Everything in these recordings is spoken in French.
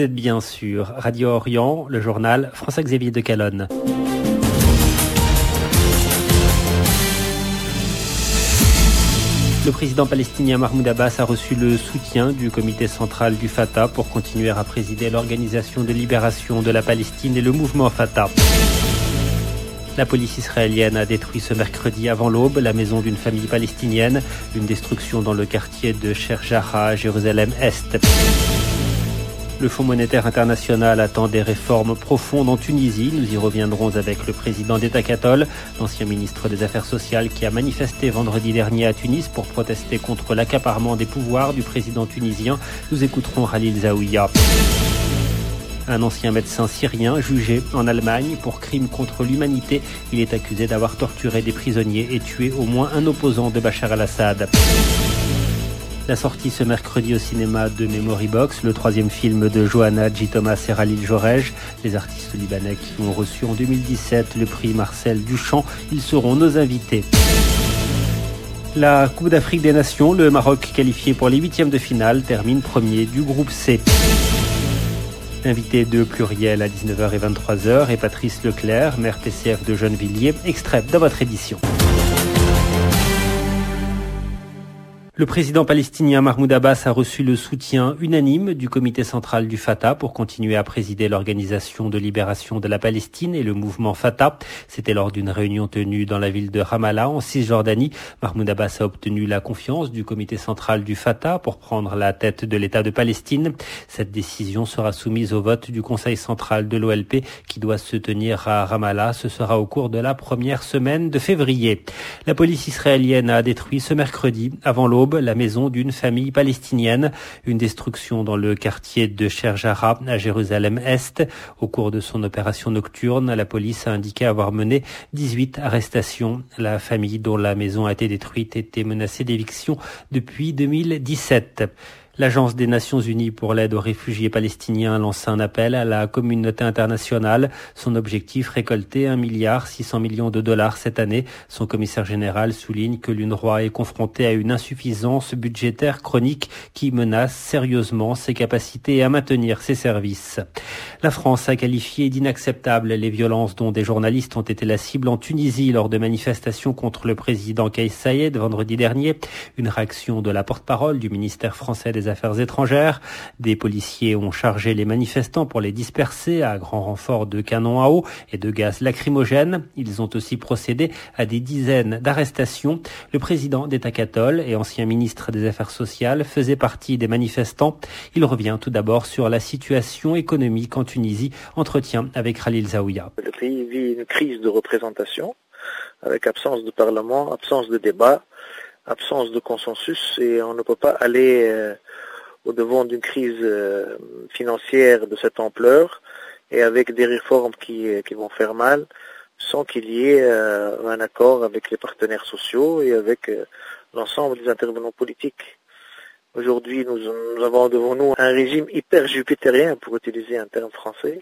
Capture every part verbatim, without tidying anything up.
êtes bien sur Radio Orient, le journal François-Xavier de Calonne. Le président palestinien Mahmoud Abbas a reçu le soutien du comité central du Fatah pour continuer à présider l'Organisation de libération de la Palestine et le mouvement Fatah. La police israélienne a détruit ce mercredi avant l'aube la maison d'une famille palestinienne, une destruction dans le quartier de Sheikh Jarrah à Jérusalem-Est. Le Fonds monétaire international attend des réformes profondes en Tunisie. Nous y reviendrons avec le président d'État Kattol, l'ancien ministre des Affaires sociales qui a manifesté vendredi dernier à Tunis pour protester contre l'accaparement des pouvoirs du président tunisien. Nous écouterons Khalil Zaouia. Un ancien médecin syrien jugé en Allemagne pour crimes contre l'humanité. Il est accusé d'avoir torturé des prisonniers et tué au moins un opposant de Bachar al-Assad. La sortie ce mercredi au cinéma de Memory Box, le troisième film de Johanna J. Thomas et Khalil Jorej, les artistes libanais qui ont reçu en deux mille dix-sept le prix Marcel Duchamp. Ils seront nos invités. La Coupe d'Afrique des Nations, le Maroc qualifié pour les huitièmes de finale termine premier du groupe C. Invité de Pluriel à dix-neuf heures et vingt-trois heures et Patrice Leclerc, maire P C F de Gennevilliers, extrait dans votre édition. Le président palestinien Mahmoud Abbas a reçu le soutien unanime du comité central du Fatah pour continuer à présider l'Organisation de libération de la Palestine et le mouvement Fatah. C'était lors d'une réunion tenue dans la ville de Ramallah en Cisjordanie. Mahmoud Abbas a obtenu la confiance du comité central du Fatah pour prendre la tête de l'État de Palestine. Cette décision sera soumise au vote du Conseil central de l'O L P qui doit se tenir à Ramallah. Ce sera au cours de la première semaine de février. La police israélienne a détruit ce mercredi, avant l'aube, la maison d'une famille palestinienne. Une destruction dans le quartier de Sheikh Jarrah à Jérusalem-Est. Au cours de son opération nocturne, la police a indiqué avoir mené dix-huit arrestations. La famille dont la maison a été détruite était menacée d'éviction depuis deux mille dix-sept. L'Agence des Nations Unies pour l'aide aux réfugiés palestiniens lance un appel à la communauté internationale. Son objectif, récolter un milliard six cents millions de dollars cette année. Son commissaire général souligne que l'UNRWA est confronté à une insuffisance budgétaire chronique qui menace sérieusement ses capacités à maintenir ses services. La France a qualifié d'inacceptables les violences dont des journalistes ont été la cible en Tunisie lors de manifestations contre le président Kais Saied vendredi dernier. Une réaction de la porte-parole du ministère français des Affaires étrangères. Des policiers ont chargé les manifestants pour les disperser à grand renfort de canons à eau et de gaz lacrymogène. Ils ont aussi procédé à des dizaines d'arrestations. Le président d'État Kattol et ancien ministre des Affaires sociales faisait partie des manifestants. Il revient tout d'abord sur la situation économique en Tunisie. Entretien avec Khalil Zaouia. Le pays vit une crise de représentation avec absence de parlement, absence de débat, absence de consensus et on ne peut pas aller euh, au-devant d'une crise euh, financière de cette ampleur et avec des réformes qui, qui vont faire mal sans qu'il y ait euh, un accord avec les partenaires sociaux et avec euh, l'ensemble des intervenants politiques. Aujourd'hui, nous, nous avons devant nous un régime hyper jupitérien, pour utiliser un terme français,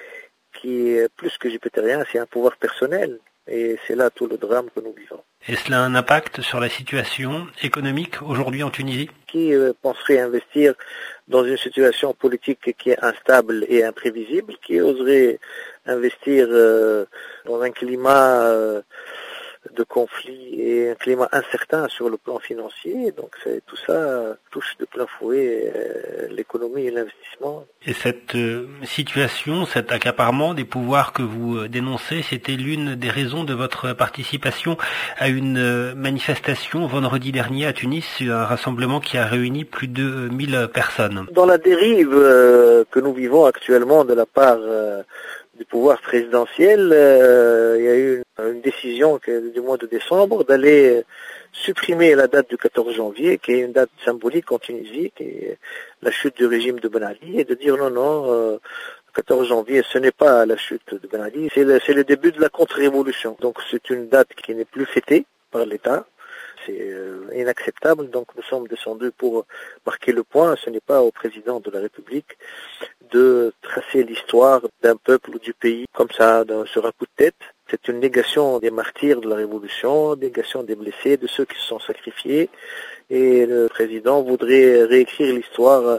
qui est plus que jupitérien, c'est un pouvoir personnel. Et c'est là tout le drame que nous vivons. Et cela a un impact sur la situation économique aujourd'hui en Tunisie ? Qui euh, penserait investir dans une situation politique qui est instable et imprévisible, qui oserait investir euh, dans un climat euh, de conflit et un climat incertain sur le plan financier. Donc c'est, tout ça touche de plein fouet euh, l'économie et l'investissement. Et cette euh, situation, cet accaparement des pouvoirs que vous euh, dénoncez, c'était l'une des raisons de votre participation à une euh, manifestation vendredi dernier à Tunis, un rassemblement qui a réuni plus de euh, mille personnes. Dans la dérive euh, que nous vivons actuellement de la part euh, du pouvoir présidentiel, euh, il y a eu une, une décision que, du mois de décembre d'aller supprimer la date du quatorze janvier, qui est une date symbolique en Tunisie, qui est la chute du régime de Ben Ali, et de dire non, non, euh, le quatorze janvier, ce n'est pas la chute de Ben Ali, c'est le, c'est le début de la contre-révolution. Donc c'est une date qui n'est plus fêtée par l'État. C'est euh, inacceptable, donc nous sommes descendus pour marquer le point. Ce n'est pas au président de la République de tracer l'histoire d'un peuple ou du pays comme ça, sur un coup de tête. C'est une négation des martyrs de la Révolution, négation des blessés, de ceux qui se sont sacrifiés. Et le président voudrait réécrire l'histoire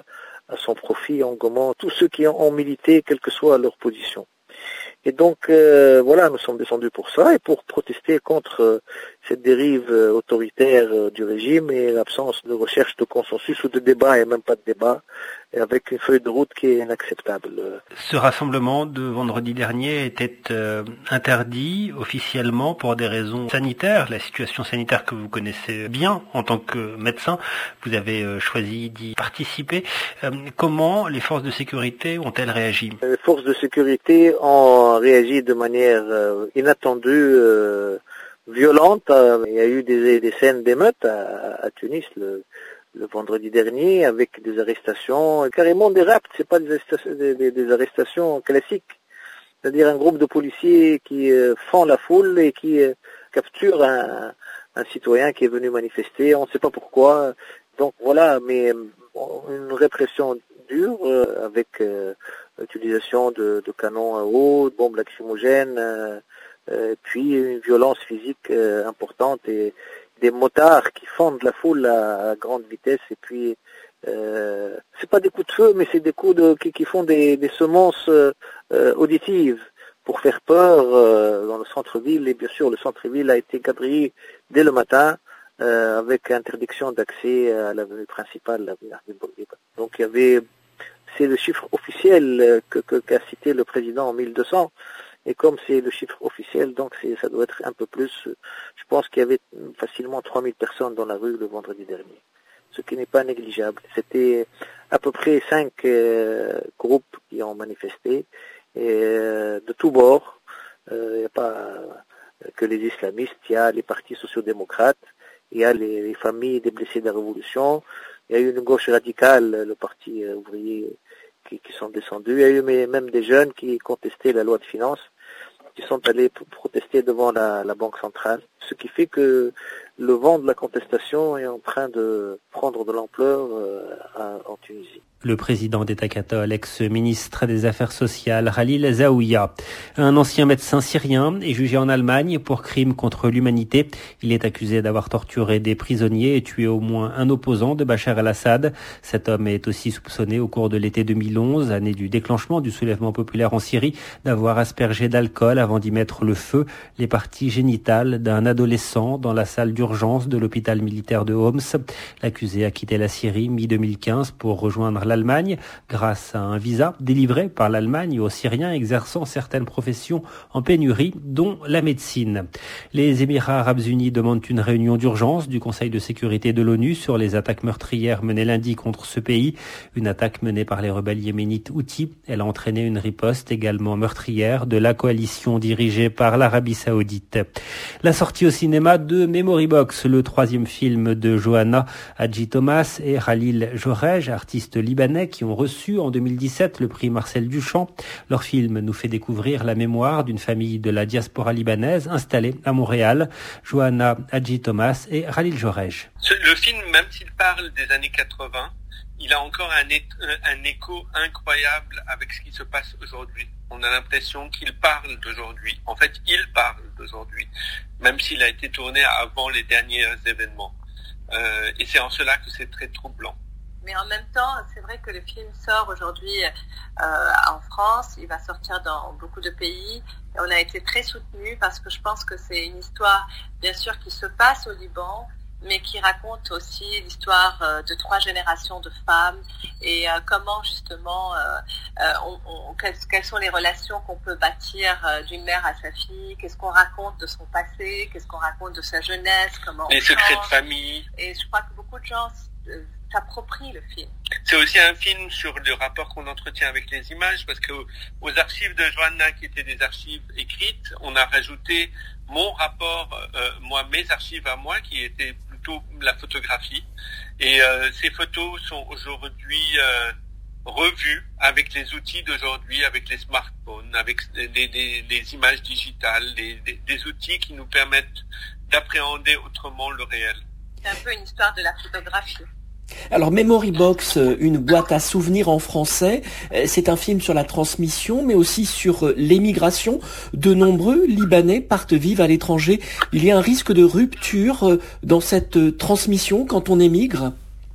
à son profit en gommant tous ceux qui ont milité, quelle que soit leur position. Et donc, euh, voilà, nous sommes descendus pour ça et pour protester contre euh, cette dérive euh, autoritaire euh, du régime et l'absence de recherche de consensus ou de débat, et même pas de débat, et avec une feuille de route qui est inacceptable. Ce rassemblement de vendredi dernier était euh, interdit officiellement pour des raisons sanitaires, la situation sanitaire que vous connaissez bien en tant que médecin. Vous avez euh, choisi d'y participer. Euh, comment les forces de sécurité ont-elles réagi ? Les forces de sécurité ont réagi de manière euh, inattendue, euh, violente. Il y a eu des, des scènes d'émeutes à, à Tunis le, le vendredi dernier avec des arrestations, carrément des rapts, c'est pas des arrestations, des, des, des arrestations classiques. C'est-à-dire un groupe de policiers qui euh, fend la foule et qui euh, capture un, un citoyen qui est venu manifester. On ne sait pas pourquoi. Donc voilà, mais une répression dure euh, avec euh, l'utilisation de, de canons à eau, de bombes lacrymogènes, euh, euh, puis une violence physique euh, importante et des motards qui fendent la foule à, à grande vitesse. Et puis euh, c'est pas des coups de feu, mais c'est des coups de qui, qui font des, des semences euh, auditives pour faire peur euh, dans le centre-ville. Et bien sûr, le centre-ville a été quadrillé dès le matin euh, avec interdiction d'accès à l'avenue principale, l'avenue Bourguiba. Donc il y avait, c'est le chiffre officiel que, que qu'a cité le président en mille deux cents. Et comme c'est le chiffre officiel, donc c'est, ça doit être un peu plus. Je pense qu'il y avait facilement trois mille personnes dans la rue le vendredi dernier, ce qui n'est pas négligeable. C'était à peu près cinq euh, groupes qui ont manifesté, et euh, de tous bords. Il euh, n'y a pas que les islamistes, il y a les partis sociodémocrates, il y a les, les familles des blessés de la Révolution, il y a eu une gauche radicale, le parti ouvrier, qui, qui sont descendus. Il y a eu même des jeunes qui contestaient la loi de finances, qui sont allés protester devant la, la Banque centrale. Ce qui fait que le vent de la contestation est en train de prendre de l'ampleur euh, en Tunisie. Le président d'État catholique, ex-ministre des Affaires sociales, Khalil Zaouia, un ancien médecin syrien, est jugé en Allemagne pour crimes contre l'humanité. Il est accusé d'avoir torturé des prisonniers et tué au moins un opposant de Bachar el-Assad. Cet homme est aussi soupçonné au cours de l'été deux mille onze, année du déclenchement du soulèvement populaire en Syrie, d'avoir aspergé d'alcool avant d'y mettre le feu les parties génitales d'un adolescent dans la salle d'urgence de l'hôpital militaire de Homs. L'accusé a quitté la Syrie mi deux mille quinze pour rejoindre l'Allemagne grâce à un visa délivré par l'Allemagne aux Syriens exerçant certaines professions en pénurie, dont la médecine. Les Émirats arabes unis demandent une réunion d'urgence du Conseil de sécurité de l'ONU sur les attaques meurtrières menées lundi contre ce pays. Une attaque menée par les rebelles yéménites Houthis. Elle a entraîné une riposte également meurtrière de la coalition dirigée par l'Arabie saoudite. La sortie au cinéma de Memory Box, le troisième film de Johanna Hadji Thomas et Khalil Jorej, artistes libéraux qui ont reçu en deux mille dix-sept le prix Marcel Duchamp. Leur film nous fait découvrir la mémoire d'une famille de la diaspora libanaise installée à Montréal, Johanna Hadji Thomas et Khalil Jorej. Le film, même s'il parle des années quatre-vingts, il a encore un, é- un écho incroyable avec ce qui se passe aujourd'hui. On a l'impression qu'il parle d'aujourd'hui. En fait, il parle d'aujourd'hui, même s'il a été tourné avant les derniers événements. Euh, et c'est en cela que c'est très troublant. Mais en même temps, c'est vrai que le film sort aujourd'hui euh, en France, il va sortir dans beaucoup de pays. Et on a été très soutenus parce que je pense que c'est une histoire, bien sûr, qui se passe au Liban, mais qui raconte aussi l'histoire euh, de trois générations de femmes et euh, comment justement, euh, euh, on, on, quelles, quelles sont les relations qu'on peut bâtir euh, d'une mère à sa fille, qu'est-ce qu'on raconte de son passé, qu'est-ce qu'on raconte de sa jeunesse, comment les on secrets change. De famille. Et je crois que beaucoup de gens euh, s'approprie le film. C'est aussi un film sur le rapport qu'on entretient avec les images, parce que aux archives de Johanna, qui étaient des archives écrites, on a rajouté mon rapport, euh, moi, mes archives à moi, qui étaient plutôt la photographie. Et euh, ces photos sont aujourd'hui euh, revues avec les outils d'aujourd'hui, avec les smartphones, avec les, les, les images digitales, les, les, des outils qui nous permettent d'appréhender autrement le réel. C'est un peu une histoire de la photographie. Alors Memory Box, une boîte à souvenirs en français, c'est un film sur la transmission, mais aussi sur l'émigration. De nombreux Libanais partent vivre à l'étranger. Il y a un risque de rupture dans cette transmission quand on émigre ?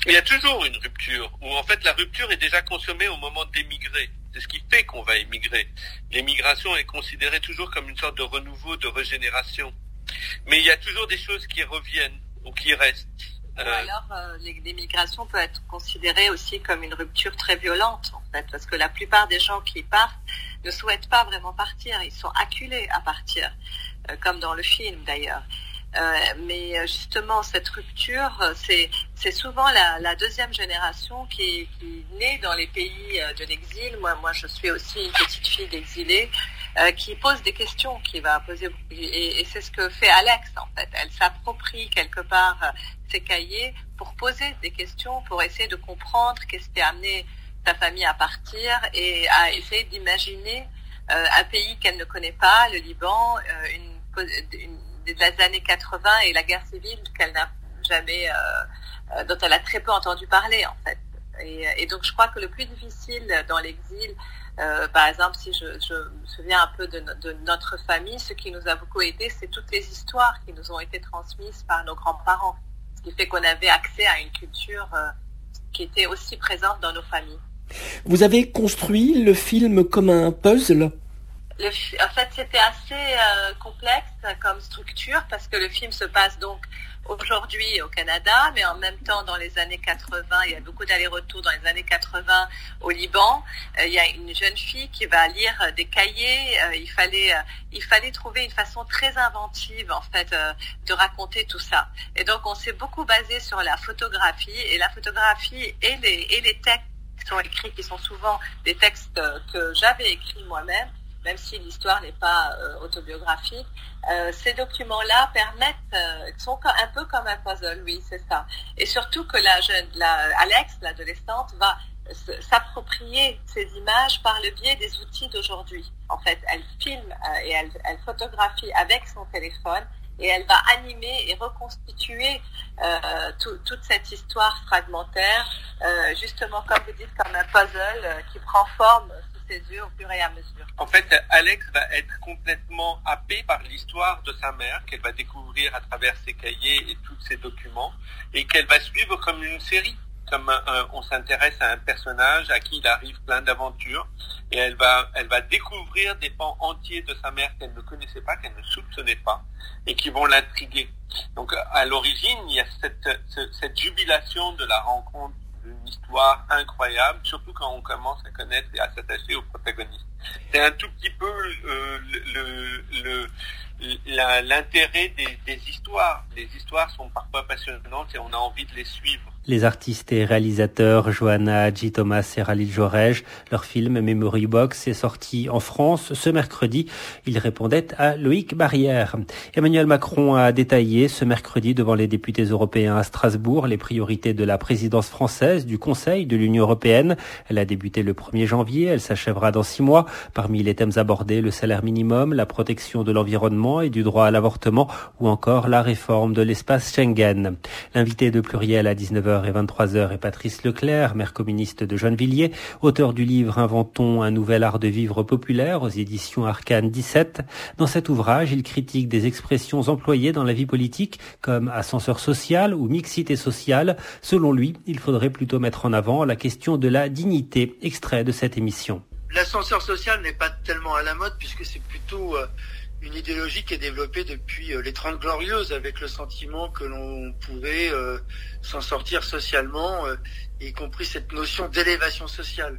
Il y a toujours une rupture, où en fait la rupture est déjà consommée au moment d'émigrer. C'est ce qui fait qu'on va émigrer. L'émigration est considérée toujours comme une sorte de renouveau, de régénération. Mais il y a toujours des choses qui reviennent ou qui restent. Ou alors euh, l'émigration peut être considérée aussi comme une rupture très violente, en fait, parce que la plupart des gens qui partent ne souhaitent pas vraiment partir. Ils sont acculés à partir, euh, comme dans le film d'ailleurs. Euh, mais justement, cette rupture, c'est, c'est souvent la, la deuxième génération qui, qui naît dans les pays de l'exil. Moi, moi, je suis aussi une petite fille d'exilée euh, qui pose des questions, qui va poser, et, et c'est ce que fait Alex en fait. Elle s'approprie quelque part euh, ses cahiers pour poser des questions, pour essayer de comprendre qu'est-ce qui a amené sa famille à partir et à essayer d'imaginer euh, un pays qu'elle ne connaît pas, le Liban, euh, une, une des années quatre-vingts et la guerre civile qu'elle n'a jamais, euh, dont elle a très peu entendu parler en fait. Et, et donc je crois que le plus difficile dans l'exil, euh, par exemple, si je, je me souviens un peu de, de notre famille, ce qui nous a beaucoup aidé, c'est toutes les histoires qui nous ont été transmises par nos grands-parents, ce qui fait qu'on avait accès à une culture euh, qui était aussi présente dans nos familles. Vous avez construit le film comme un puzzle ? Le, en fait, c'était assez euh, complexe comme structure parce que le film se passe donc aujourd'hui au Canada, mais en même temps dans les années quatre-vingts, il y a beaucoup d'allers-retours dans les années quatre-vingts au Liban. Euh, il y a une jeune fille qui va lire des cahiers. Euh, il fallait, euh, il fallait trouver une façon très inventive en fait euh, de raconter tout ça. Et donc on s'est beaucoup basé sur la photographie et la photographie et les et les textes qui sont écrits, qui sont souvent des textes que j'avais écrits moi-même. Même si l'histoire n'est pas euh, autobiographique, euh, ces documents-là permettent, euh, sont un peu comme un puzzle, oui, c'est ça. Et surtout que la jeune, la, Alex, l'adolescente, va s'approprier ces images par le biais des outils d'aujourd'hui. En fait, elle filme euh, et elle, elle photographie avec son téléphone et elle va animer et reconstituer euh, tout, toute cette histoire fragmentaire, euh, justement, comme vous dites, comme un puzzle euh, qui prend forme ses yeux au fur et à mesure. En fait, Alex va être complètement happée par l'histoire de sa mère, qu'elle va découvrir à travers ses cahiers et tous ses documents, et qu'elle va suivre comme une série. Comme un, un, on s'intéresse à un personnage à qui il arrive plein d'aventures, et elle va, elle va découvrir des pans entiers de sa mère qu'elle ne connaissait pas, qu'elle ne soupçonnait pas, et qui vont l'intriguer. Donc, à l'origine, il y a cette, cette, cette jubilation de la rencontre d'une histoire incroyable, surtout quand on commence à connaître et à s'attacher au protagoniste. C'est un tout petit peu euh, le, le, le, la, l'intérêt des, des histoires. Les histoires sont parfois passionnantes et on a envie de les suivre. Les artistes et réalisateurs Johanna Hadji Thomas et Khalil Jorej, leur film Memory Box est sorti en France ce mercredi. Ils répondaient à Loïc Barrière. Emmanuel Macron a détaillé ce mercredi devant les députés européens à Strasbourg les priorités de la présidence française du Conseil de l'Union européenne. Elle a débuté le premier janvier, elle s'achèvera dans six mois. Parmi les thèmes abordés, le salaire minimum, la protection de l'environnement et du droit à l'avortement ou encore la réforme de l'espace Schengen. L'invité de Pluriel à dix-neuf heures et vingt-trois heures est Patrice Leclerc, maire communiste de Gennevilliers, auteur du livre Inventons un nouvel art de vivre populaire aux éditions Arcane dix-sept. Dans cet ouvrage, il critique des expressions employées dans la vie politique comme ascenseur social ou mixité sociale. Selon lui, il faudrait plutôt mettre en avant la question de la dignité. Extrait de cette émission. L'ascenseur social n'est pas tellement à la mode puisque c'est plutôt euh, une idéologie qui est développée depuis euh, les Trente Glorieuses avec le sentiment que l'on pouvait euh, s'en sortir socialement, euh, y compris cette notion d'élévation sociale.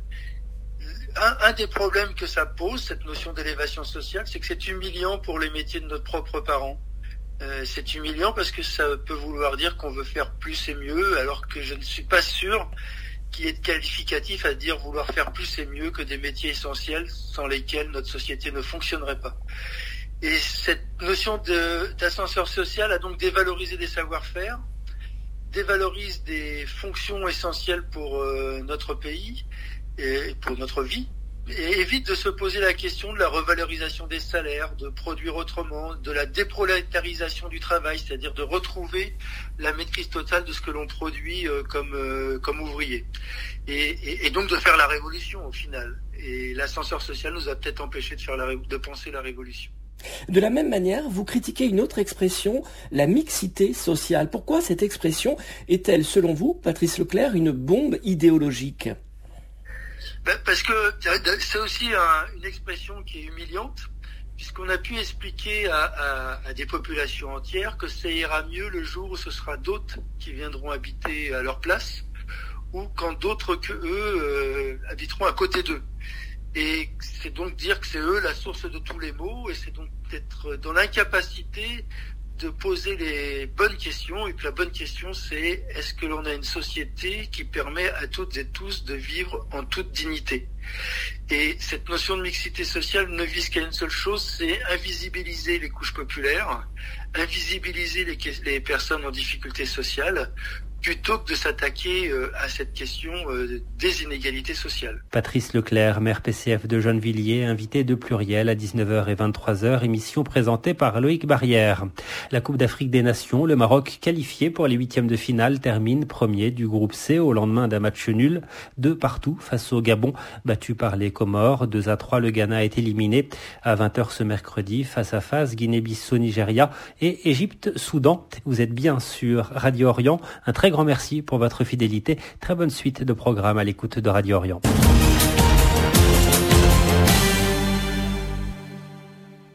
Un, un des problèmes que ça pose, cette notion d'élévation sociale, c'est que c'est humiliant pour les métiers de nos propres parents. Euh, c'est humiliant parce que ça peut vouloir dire qu'on veut faire plus et mieux, alors que je ne suis pas sûr qu'il y ait de qualificatif à dire vouloir faire plus et mieux que des métiers essentiels sans lesquels notre société ne fonctionnerait pas. Et cette notion de, d'ascenseur social a donc dévalorisé des savoir-faire, dévalorise des fonctions essentielles pour euh, notre pays et pour notre vie, et évite de se poser la question de la revalorisation des salaires, de produire autrement, de la déprolétarisation du travail, c'est-à-dire de retrouver la maîtrise totale de ce que l'on produit euh, comme euh, comme ouvrier. Et, et, et donc de faire la révolution au final. Et l'ascenseur social nous a peut-être empêché de faire la, de penser la révolution. De la même manière, vous critiquez une autre expression, la mixité sociale. Pourquoi cette expression est-elle, selon vous, Patrice Leclerc, une bombe idéologique ? Ben parce que c'est aussi un, une expression qui est humiliante, puisqu'on a pu expliquer à, à, à des populations entières que ça ira mieux le jour où ce sera d'autres qui viendront habiter à leur place, ou quand d'autres que eux euh, habiteront à côté d'eux. Et c'est donc dire que c'est eux la source de tous les maux, et c'est donc être dans l'incapacité de poser les bonnes questions, et que la bonne question c'est est-ce que l'on a une société qui permet à toutes et tous de vivre en toute dignité. Et cette notion de mixité sociale ne vise qu'à une seule chose, c'est invisibiliser les couches populaires, invisibiliser les, les personnes en difficulté sociale, plutôt que de s'attaquer euh, à cette question euh, des inégalités sociales. Patrice Leclerc, maire P C F de Gennevilliers, invité de Pluriel à dix-neuf heures et vingt-trois heures, émission présentée par Loïc Barrière. La Coupe d'Afrique des Nations, le Maroc qualifié pour les huitièmes de finale termine premier du groupe C au lendemain d'un match nul, de partout face au Gabon, battu par les Comores. deux à trois, le Ghana est éliminé. À vingt heures ce mercredi, face à face, Guinée-Bissau, Nigeria et Égypte-Soudan. Vous êtes bien sur Radio Orient. Un très grand merci pour votre fidélité. Très bonne suite de programmes à l'écoute de Radio Orient.